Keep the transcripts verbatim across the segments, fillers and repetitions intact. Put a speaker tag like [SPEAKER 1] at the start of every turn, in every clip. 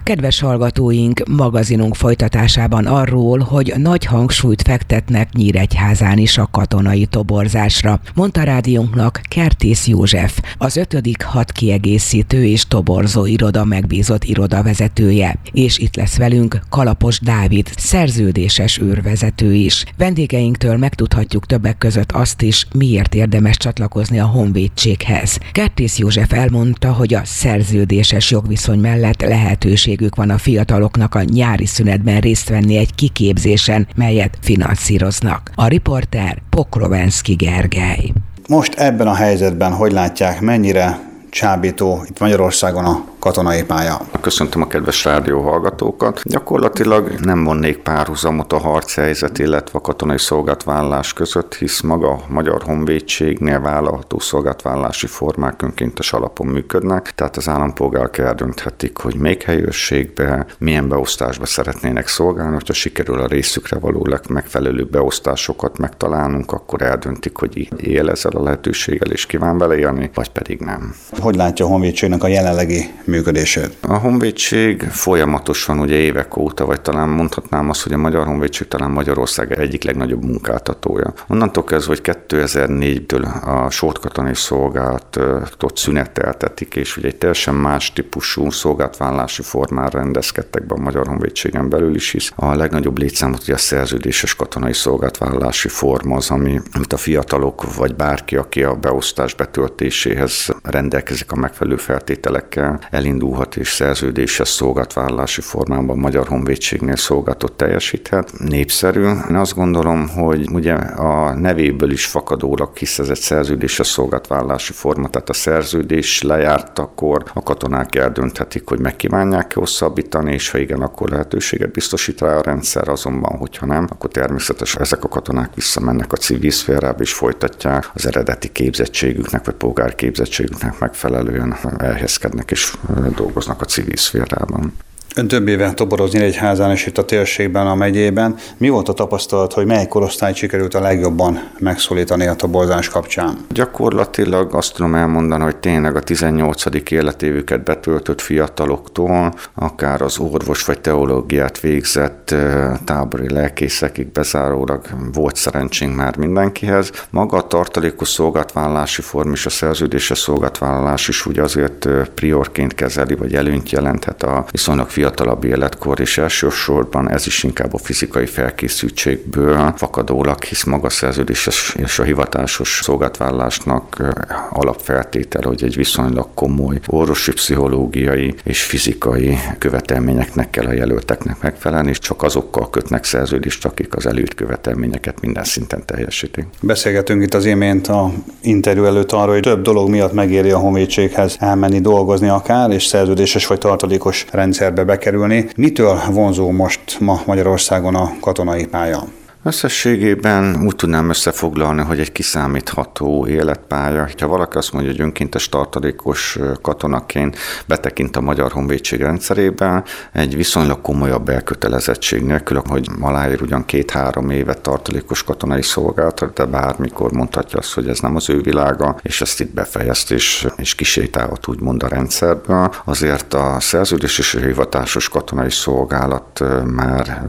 [SPEAKER 1] Kedves hallgatóink, magazinunk folytatásában arról, hogy nagy hangsúlyt fektetnek Nyíregyházán is a katonai toborzásra, mondta rádiónknak Kertész József, az ötödik hadkiegészítő és toborzó iroda megbízott irodavezetője, és itt lesz velünk Kalapos Dávid, szerződéses őrvezető is. Vendégeinktől megtudhatjuk többek között azt is, miért érdemes csatlakozni a honvédséghez. Kertész József elmondta, hogy a szerződéses jogviszony mellett lehetőségük van a fiataloknak a nyári szünetben részt venni egy kiképzésen, melyet finanszíroznak. A riporter Pokrovenszky Gergely.
[SPEAKER 2] Most ebben a helyzetben hogy látják, mennyire csábító itt Magyarországon a katonai pálya?
[SPEAKER 3] Köszöntöm a kedves rádióhallgatókat. Gyakorlatilag nem vonnék párhuzamot a harchelyzet, illetve a katonai szolgálatvállalás között, hisz maga a Magyar Honvédségnél vállalható szolgálatvállalási formák önkéntes alapon működnek, tehát az állampolgárok eldönthetik, hogy melyik helyőrségbe, milyen beosztásba szeretnének szolgálni. Hogyha sikerül a részükre való megfelelő beosztásokat megtalálnunk, akkor eldöntik, hogy él ezzel a lehetőséggel és kíván vele élni, vagy pedig nem.
[SPEAKER 2] Hogy látja a honvédségnek a jelenlegi működését?
[SPEAKER 3] A honvédség folyamatosan ugye évek óta, vagy talán mondhatnám azt, hogy a Magyar Honvédség talán Magyarország egyik legnagyobb munkáltatója. Onnantól kezdve, hogy kétezer-négytől a sortkatonai szolgálatot szüneteltetik, és ugye egy teljesen más típusú szolgálatvállalási formára rendezkedtek be a Magyar Honvédségen belül is, hisz a legnagyobb létszámot ugye a szerződéses katonai szolgálatvállalási forma az, ami, amit a fiatalok, vagy bárki, aki a beosztás betöltéséhez rendelkezik a megfelelő feltételekkel, elindulhat és szerződéses szolgálatvállalási formában a Magyar Honvédségnél szolgálatot teljesíthet. Népszerű. Én azt gondolom, hogy ugye a nevéből is fakadólag, hisz ez egy szerződéses szolgálatvállalási forma, tehát a szerződés lejárt, akkor a katonák eldönthetik, hogy megkívánják-e hosszabbítani, és ha igen, akkor lehetőséget biztosít rá a rendszer, azonban, hogyha nem, akkor természetesen ezek a katonák visszamennek a civil szférába és folytatják az eredeti képzettségüknek, vagy polgárképzettségüknek megfelelően elhelyezkednek és dolgoznak a civil szférában.
[SPEAKER 2] Ön több éve toboroz Nyíregyházán és itt a térségben, a megyében. Mi volt a tapasztalat, hogy mely korosztályt sikerült a legjobban megszólítani a toborzás kapcsán?
[SPEAKER 3] Gyakorlatilag azt tudom elmondani, hogy tényleg a tizennyolcadik életévüket betöltött fiataloktól, akár az orvos vagy teológiát végzett tábori lelkészekig bezárólag volt szerencsénk már mindenkihez. Maga a tartalékos szolgálatvállalási form és a szerződéses szolgálatvállalás is úgy azért priorként kezeli, vagy előnyt jelenthet a viszonylag fiatalabb életkor, és elsősorban ez is inkább a fizikai felkészültségből fakadólag, hisz maga a szerződéses és a hivatásos szolgálatvállalásnak alapfeltétel, hogy egy viszonylag komoly orvosi, pszichológiai és fizikai követelményeknek kell a jelölteknek megfelelni, és csak azokkal kötnek szerződést, akik az előírt követelményeket minden szinten teljesítik.
[SPEAKER 2] Beszélgetünk itt az imént a interjú előtt arról, hogy több dolog miatt megéri a honvédséghez elmenni dolgozni akár, és szerződéses vagy tartalékos rendszerbe bekerülni. Mitől vonzó most ma Magyarországon a katonai pálya?
[SPEAKER 3] Összességében úgy tudnám összefoglalni, hogy egy kiszámítható életpálya. Ha valaki azt mondja, hogy önkéntes tartalékos katonaként betekint a Magyar Honvédség rendszerébe, egy viszonylag komolyabb elkötelezettség nélkül, hogy aláír ugyan két-három évet tartalékos katonai szolgálatot, de bármikor mondhatja azt, hogy ez nem az ő világa, és ezt itt befejezt, és, és kisétálhat úgymond a rendszerből. Azért a szerződés és a hivatásos katonai szolgálat már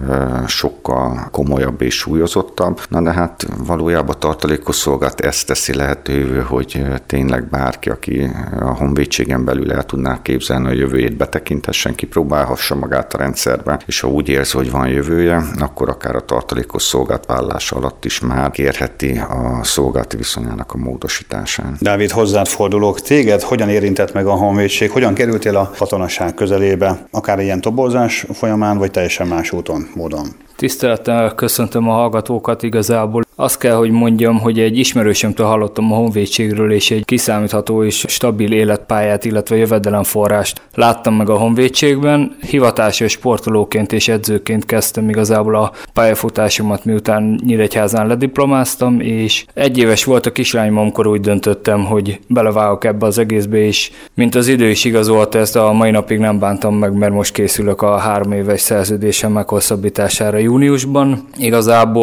[SPEAKER 3] sokkal komolyabb és súlyozottabb. Na de hát valójában a tartalékos szolgálat ezt teszi lehetővé, hogy tényleg bárki, aki a honvédségen belül el tudná képzelni a jövőjét, betekinthessen, kipróbálhassa magát a rendszerbe, és ha úgy érzi, hogy van jövője, akkor akár a tartalékos szolgálatvállalás alatt is már kérheti a szolgálati viszonyának a módosításán.
[SPEAKER 2] Dávid, hozzád fordulok. Téged hogyan érintett meg a honvédség? Hogyan kerültél a katonaság közelébe? Akár ilyen toborzás folyamán, vagy teljesen más úton, módon?
[SPEAKER 4] Tisztelettel köszöntöm a hallgatókat, igazából azt kell, hogy mondjam, hogy egy ismerősömtől hallottam a honvédségről, és egy kiszámítható és stabil életpályát, illetve jövedelemforrást láttam meg a honvédségben. Hivatásos sportolóként és edzőként kezdtem igazából a pályafutásomat, miután Nyíregyházán lediplomáztam, és egy éves volt a kislányom, amikor úgy döntöttem, hogy belevágok ebbe az egészbe, és mint az idő is igazolta, ezt a mai napig nem bántam meg, mert most készülök a három éves szerződésem meghosszabbítására júniusban. Igazából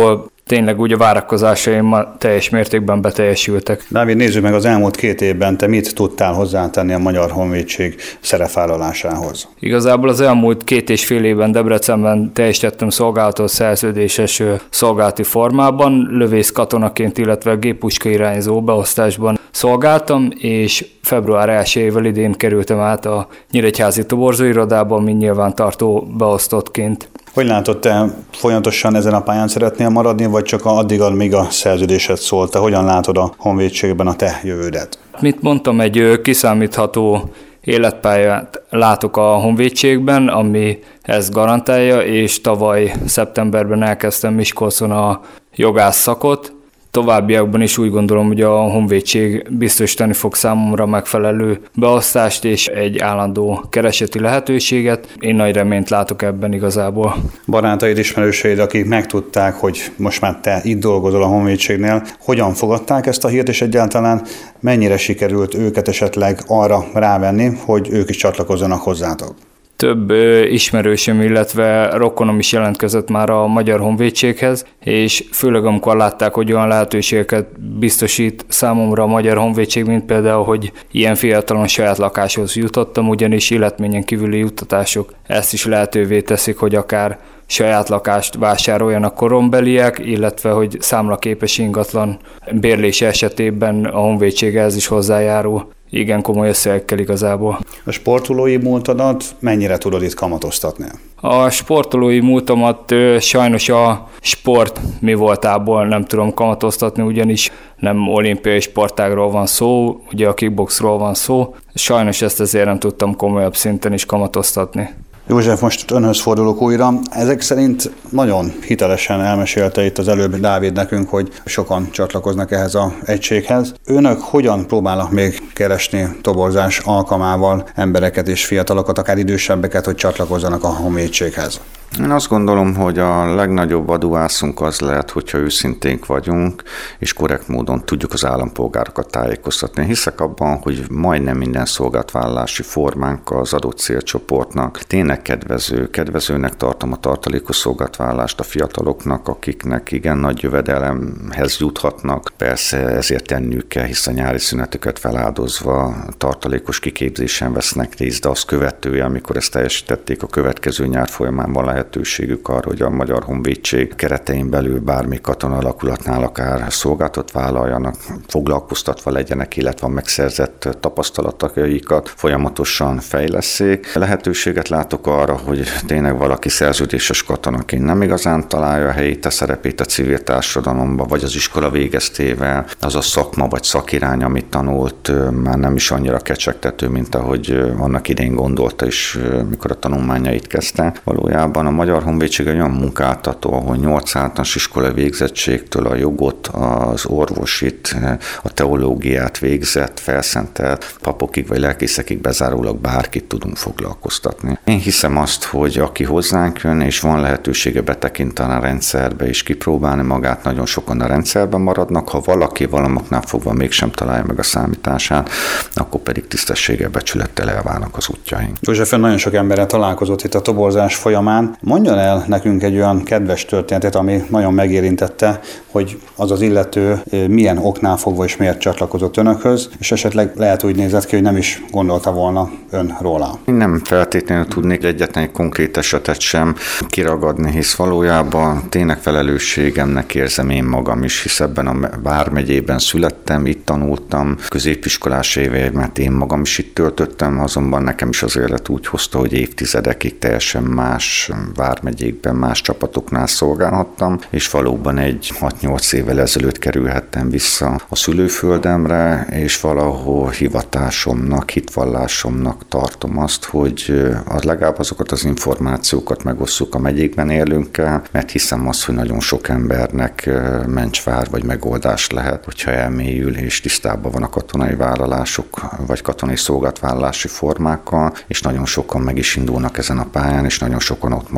[SPEAKER 4] tényleg úgy a várakozásaim teljes mértékben beteljesültek.
[SPEAKER 2] Dávid, nézzük meg az elmúlt két évben, te mit tudtál hozzátenni a Magyar Honvédség szerepvállalásához?
[SPEAKER 4] Igazából az elmúlt két és fél évben Debrecenben teljesítettem szolgálatot szerződéses szolgálati formában, lövész katonaként, illetve géppuska irányzó beosztásban szolgáltam, és február elsejével idén kerültem át a nyíregyházi toborzóirodába, mint nyilvántartó beosztottként.
[SPEAKER 2] Hogy látod, te folyamatosan ezen a pályán szeretnél maradni, vagy csak addig, amíg a szerződésed szólt? Te hogyan látod a honvédségben a te jövődet?
[SPEAKER 4] Mint mondtam, egy kiszámítható életpályát látok a honvédségben, ami ezt garantálja, és tavaly szeptemberben elkezdtem Miskolcon a jogász szakot. Továbbiakban is úgy gondolom, hogy a honvédség biztosítani fog számomra megfelelő beosztást és egy állandó kereseti lehetőséget. Én nagy reményt látok ebben igazából.
[SPEAKER 2] Barátaid, ismerőseid, akik megtudták, hogy most már te itt dolgozol a honvédségnél, hogyan fogadták ezt a hírt, és egyáltalán mennyire sikerült őket esetleg arra rávenni, hogy ők is csatlakozzanak hozzátok?
[SPEAKER 4] Több ismerősöm, illetve rokonom is jelentkezett már a Magyar Honvédséghez, és főleg amikor látták, hogy olyan lehetőségeket biztosít számomra a Magyar Honvédség, mint például, hogy ilyen fiatalon saját lakáshoz jutottam, ugyanis életményen kívüli juttatások ezt is lehetővé teszik, hogy akár saját lakást vásároljanak korombeliek, illetve hogy számlaképes ingatlan bérlése esetében a honvédség ehhez is hozzájárul. Igen komoly összegekkel igazából.
[SPEAKER 2] A sportolói múltadat mennyire tudod itt kamatoztatni?
[SPEAKER 4] A sportolói múltamat sajnos a sport mi voltából nem tudom kamatoztatni, ugyanis nem olimpiai sportágról van szó, ugye a kickboxról van szó. Sajnos ezt ezért nem tudtam komolyabb szinten is kamatoztatni.
[SPEAKER 2] József, most önhöz fordulok újra. Ezek szerint nagyon hitelesen elmesélte itt az előbb Dávid nekünk, hogy sokan csatlakoznak ehhez az egységhez. Önök hogyan próbálnak még keresni toborzás alkalmával embereket és fiatalokat, akár idősebbeket, hogy csatlakozzanak a honvédséghez?
[SPEAKER 3] Én azt gondolom, hogy a legnagyobb aduászunk az lehet, hogyha őszinténk vagyunk, és korrekt módon tudjuk az állampolgárokat tájékoztatni. Hiszek abban, hogy majdnem minden szolgálatvállalási formánk az adott célcsoportnak tényleg kedvező. Kedvezőnek tartom a tartalékos szolgálatvállalást a fiataloknak, akiknek igen nagy jövedelemhez juthatnak. Persze ezért tenniük kell, hisz a nyári szünetüket feláldozva tartalékos kiképzésen vesznek részt, de azt követően, amikor ezt teljesítették, a következő nyár folyamán van lehetőségük arra, hogy a Magyar Honvédség keretein belül bármi katona alakulatnál akár szolgálatot vállaljanak, foglalkoztatva legyenek, illetve a megszerzett tapasztalataikat folyamatosan fejlesszék. Lehetőséget látok arra, hogy tényleg valaki szerződéses katonaként nem igazán találja a helyét, a szerepét a civil társadalomba, vagy az iskola végeztével, az a szakma vagy szakirány, amit tanult, már nem is annyira kecsegtető, mint ahogy annak idején gondolta is, mikor a tanulmányait kezdte. Valójában a Magyar Honvédség egy olyan munkáltató, ahol nyolc általános iskola végzettségtől a jogot, az orvosit, a teológiát végzett, felszentelt papokig vagy lelkészekig bezárólag bárkit tudunk foglalkoztatni. Én hiszem azt, hogy aki hozzánk jön, és van lehetősége betekinteni a rendszerbe és kipróbálni magát, nagyon sokan a rendszerben maradnak, ha valaki valamoknál fogva mégsem találja meg a számítását, akkor pedig tisztességgel, becsülettel elválnak az útjaink.
[SPEAKER 2] József, nagyon sok emberrel találkozott itt a toborzás folyamán. Mondjon el nekünk egy olyan kedves történetet, ami nagyon megérintette, hogy az az illető milyen oknál fogva és miért csatlakozott önökhöz, és esetleg lehet úgy nézett ki, hogy nem is gondolta volna ön róla.
[SPEAKER 3] Én nem feltétlenül tudnék egyetlen egy konkrét esetet sem kiragadni, hisz valójában tényleg felelősségemnek érzem én magam is, hisz ebben a vármegyében születtem, itt tanultam, középiskolás éveimet én magam is itt töltöttem, azonban nekem is az élet úgy hozta, hogy évtizedekig teljesen más vármegyékben, más csapatoknál szolgálhattam, és valóban egy hat-nyolc évvel ezelőtt kerülhettem vissza a szülőföldemre, és valahol hivatásomnak, hitvallásomnak tartom azt, hogy az legalább azokat az információkat megosszuk a megyékben élőnkkel, mert hiszem azt, hogy nagyon sok embernek mencsvár vagy megoldás lehet, hogyha elmélyül és tisztában van a katonai vállalások vagy katonai szolgálatvállalási formákkal, és nagyon sokan meg is indulnak ezen a pályán, és nagyon sokan ott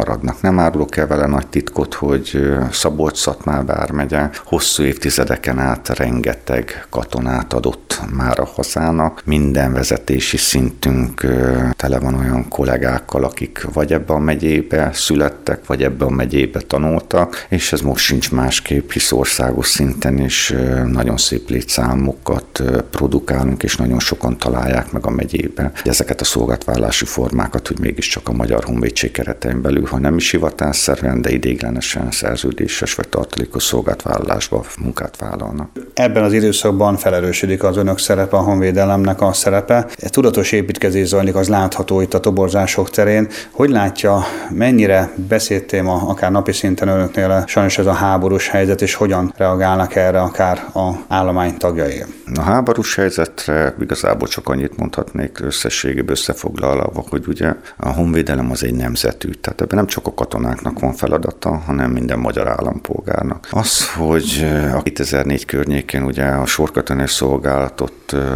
[SPEAKER 3] maradnak. Nem árulok el vele nagy titkot, hogy Szabolcs-Szatmár vármegye hosszú évtizedeken át rengeteg katonát adott már a hazának. Minden vezetési szintünk tele van olyan kollégákkal, akik vagy ebbe a megyébe születtek, vagy ebbe a megyébe tanultak, és ez most sincs másképp, hisz országos szinten is nagyon szép létszámokat produkálunk, és nagyon sokan találják meg a megyébe ezeket a szolgálatvállalási formákat, hogy mégiscsak a Magyar Honvédség keretein belül, ha nem is hivatásszerűen, de ideiglenesen szerződéses vagy tartalékos szolgálatvállalásba munkát vállalnak.
[SPEAKER 2] Ebben az időszakban felerősödik az önök szerepe, a honvédelemnek a szerepe. Tudatos építkezés zajlik, az látható itt a toborzások terén. Hogy látja, mennyire beszédtéma akár napi szinten önöknél sajnos ez a háborús helyzet, és hogyan reagálnak erre akár az állomány tagjai?
[SPEAKER 3] A háborús helyzetre igazából csak annyit mondhatnék összességében összefoglalva, hogy ugye a honvédelem az egy nemzetű, tehát ebben nem csak a katonáknak van feladata, hanem minden magyar állampolgárnak. Az, hogy a kétezer-négy környékén ugye a sorkatonai szolgálatot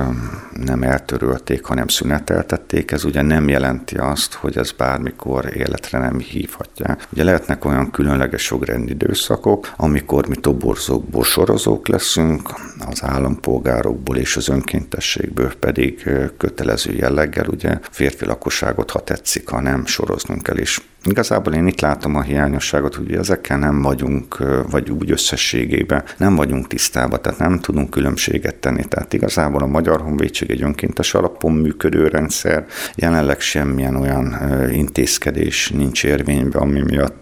[SPEAKER 3] nem eltörölték, hanem szüneteltették, ez ugye nem jelenti azt, hogy ez bármikor életre nem hívhatják. Ugye lehetnek olyan különleges jogrendi időszakok, amikor mi toborzókból sorozók leszünk, az állampolgárokból és az önkéntességből pedig kötelező jelleggel, ugye férfi lakosságot, ha tetszik, ha nem, soroznunk kell is. Igazából én itt látom a hiányosságot, hogy ezekkel nem vagyunk, vagy úgy összességében nem vagyunk tisztában, tehát nem tudunk különbséget tenni. Tehát igazából a Magyar Honvédség egy önkéntes alapon működő rendszer, jelenleg semmilyen olyan intézkedés nincs érvényben, ami miatt,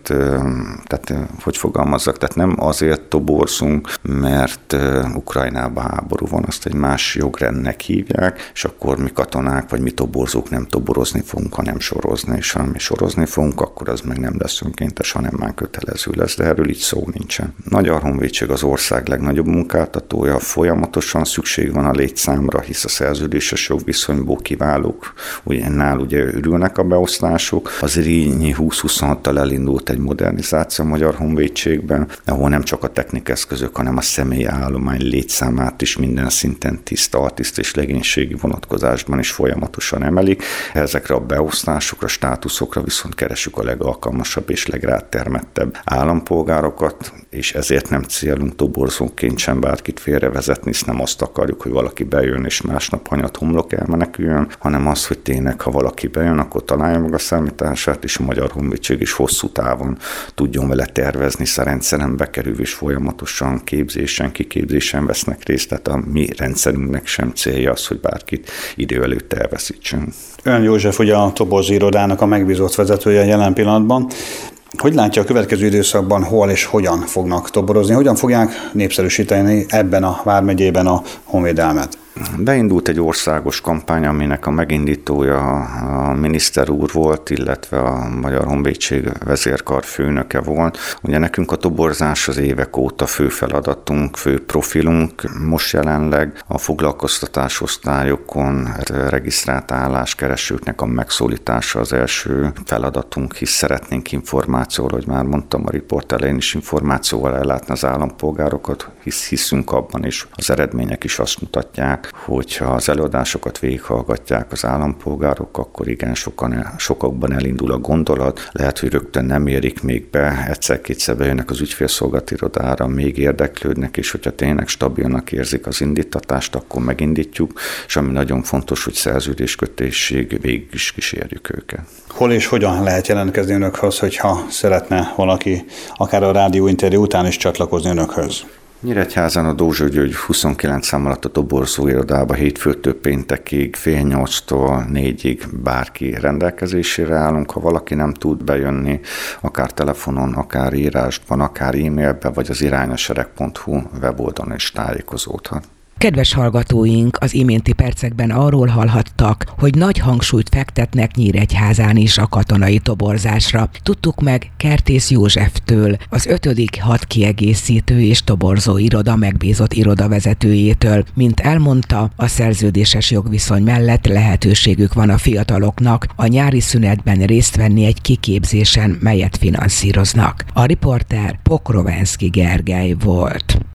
[SPEAKER 3] tehát hogy fogalmazzak, tehát nem azért toborzunk, mert Ukrajnában háború van, azt egy más jogrendnek hívják, és akkor mi katonák, vagy mi toborzók nem toborozni fogunk, hanem sorozni, és ha mi sorozni fogunk, akkor az meg nem lesz önkéntes, hanem már kötelező lesz, de erről így szó nincsen. Magyar Honvédség az ország legnagyobb munkáltatója, folyamatosan szükség van a létszámra, hisz a szerződéses jogviszonyból kiválók, ugye nál ugye örülnek a beosztások. Az Rényi húsz huszonhattal elindult egy modernizáció a Magyar Honvédségben, ahol nem csak a technikeszközök, hanem a személyi állomány létszámát is minden szinten tiszta, altiszt és legénységi vonatkozásban is folyamatosan emelik. Ezekre a beosztásokra, státuszokra viszont keresünk a legalkalmasabb és legrátermettebb állampolgárokat, és ezért nem célunk toborzóként sem bárkit félrevezetni, hisz nem azt akarjuk, hogy valaki bejön és másnap hanyat homlok elmeneküljön, hanem az, hogy tényleg, ha valaki bejön, akkor találja meg a számítását, és a Magyar Honvédség is hosszú távon tudjon vele tervezni, hisz a rendszeren bekerül, és folyamatosan képzésen, kiképzésen vesznek részt, tehát a mi rendszerünknek sem célja az, hogy bárkit idő előtt elveszítsünk.
[SPEAKER 2] Ön József, ugye a toborzó irodának a megbízott vezetője jelen pillanatban. Hogy látja a következő időszakban, hol és hogyan fognak toborozni, hogyan fogják népszerűsíteni ebben a vármegyében a honvédelmet?
[SPEAKER 3] Beindult egy országos kampány, aminek a megindítója a miniszter úr volt, illetve a Magyar Honvédség vezérkar főnöke volt. Ugye nekünk a toborzás az évek óta fő feladatunk, fő profilunk. Most jelenleg a foglalkoztatás osztályokon regisztrált álláskeresőknek a megszólítása az első feladatunk, hisz szeretnénk információval, hogy már mondtam a riport elején is, információval ellátni az állampolgárokat, hisz hiszünk abban, és az eredmények is azt mutatják, hogyha az előadásokat végighallgatják az állampolgárok, akkor igen, sokan, sokakban elindul a gondolat, lehet, hogy rögtön nem érik még be, egyszer-kétszer bejönnek az ügyfélszolgálati irodára, még érdeklődnek, és hogyha tényleg stabilnak érzik az indítatást, akkor megindítjuk, és ami nagyon fontos, hogy szerződéskötésség, végig is kísérjük őket.
[SPEAKER 2] Hol és hogyan lehet jelentkezni önökhöz, hogyha szeretne valaki akár a rádióinterjú után is csatlakozni önökhöz?
[SPEAKER 3] Nyíregyházán a Dózsa György huszonkilenc szám alatt a toborzó irodába hétfőtől péntekig fél nyolctól négyig bárki rendelkezésére állunk. Ha valaki nem tud bejönni, akár telefonon, akár írásban, akár e-mailbe, vagy az irányasereg pont hu weboldalon is tájékozódhat.
[SPEAKER 1] Kedves hallgatóink, az iménti percekben arról hallhattak, hogy nagy hangsúlyt fektetnek Nyíregyházán is a katonai toborzásra. Tudtuk meg Kertész Józseftől, az ötödik hadkiegészítő és toborzó iroda megbízott irodavezetőjétől. Mint elmondta, a szerződéses jogviszony mellett lehetőségük van a fiataloknak a nyári szünetben részt venni egy kiképzésen, melyet finanszíroznak. A riporter Pokrovenszky Gergely volt.